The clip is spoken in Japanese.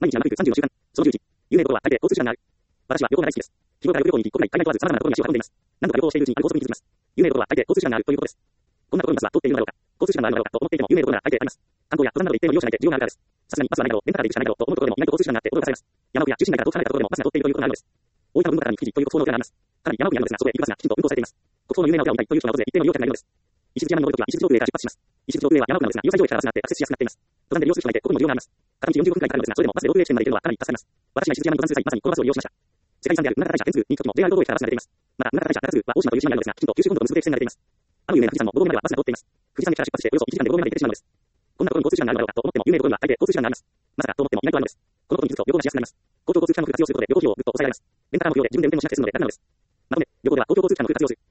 毎日山く30の習慣。その11。有名どころは大抵交通手段がある。私は旅行が大好きです。日頃から旅行に行き、国内、海外問わず様々なところに足を運んでいます。何度か旅行をしているうちにある法則に気づきます。有名どころは大抵交通手段があるということです。こんなところにバスは通っているのだろうか。交通手段があるのだろうかと思っていても有名どころなら大抵あります。観光や登山など一定の利用者がいて需要があるからです。さすがにバスはないだろう、レンタカーで行くしかないだろうと思うところでも意外と交通手段があって驚かされます。山奥や中心街から遠く離れたところでもバスが通っているということがあるのです。大分の文化からにフィジという国葬のお寺があります。かなり山奥にあるのですが、そこへ行くバスがきちんと運行されています。国葬の有名なお寺を見たいという人が訪れ、一定の利用客がいるのです。石鎚山に登るときは石鎚上空へから出発します。石鎚上空へは山奥なのですが、有災上駅からバスがあってアクセスしやすくなっています。登山で利用する人がいて、ここにも需要があります。片道45分くらいかかるのですが、それでもバスでロープウェイ地点まで行けるのはかなり助かります。私は石鎚山に登山する際、まさにこのバスを利用しました。世界遺産である宗像大社天狗に行くときも JR ロードウェイからバスが出ています。また、宗像大社中津は大島という島にあるのですが、きちんと九州本土と結ぶ定期線が出ています。あの有名な富士山も5合目まではバスが通っています。富士山駅から出発しておよそ1時間で5合目まで行ってしまうのです。こんなところに交通手段があるのだろうかと思っても有名なところには大抵交通手段があります。まさかと思っても意外とあるのです。このことに気づくと旅行がしやすくなります。公共交通機関の工夫活用することで旅行費用をぐっと抑えられます。レンタカーの費用で自分で運転もしなくて済むので楽なのです。まとめ、旅行では公共交通機関の工夫活用する。